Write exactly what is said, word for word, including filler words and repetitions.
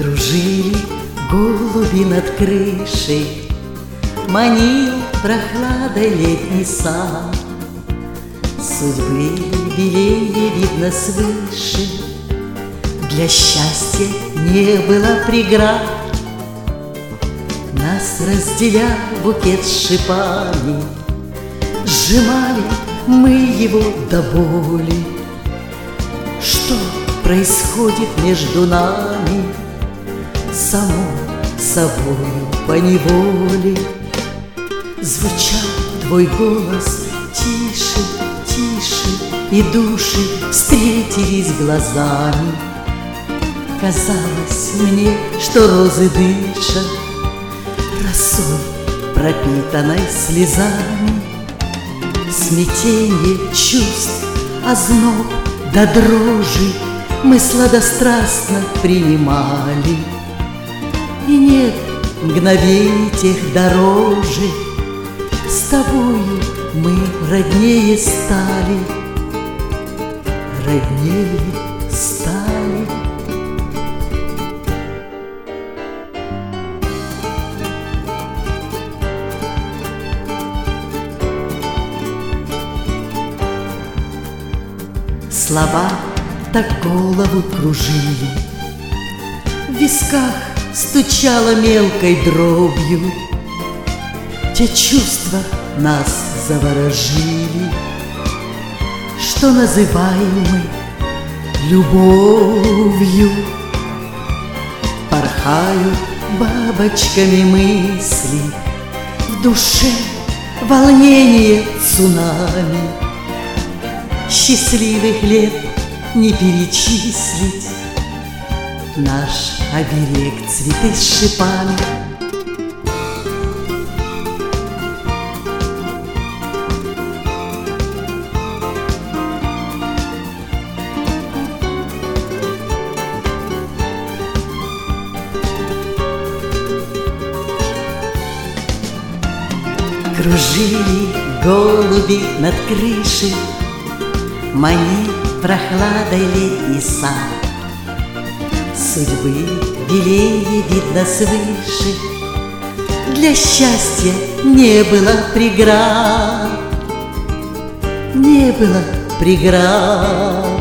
Кружили голуби над крышей, манил прохладой летний сад. Судьбы белее видно свыше, для счастья не было преград. Нас разделял букет с шипами, сжимали мы его до боли. Что происходит между нами, само собою поневоле. Звучал твой голос тише, тише, и души встретились глазами. Казалось мне, что розы дышат росой, пропитанной слезами. Смятенье чувств, озноб до дрожи мы сладострастно принимали. И нет мгновений тех дороже, с тобою мы роднее стали, роднее стали. Слова так голову кружили, в висках стучало мелкой дробью. Те чувства нас заворожили, что называем мы любовью. Порхают бабочками мысли, в душе волнение цунами. Счастливых лет не перечислить, наш оберег цветы с шипами. Кружили голуби над крышей, манил прохладой летний сад. Судьбы белее видно свыше, для счастья не было преград, не было преград.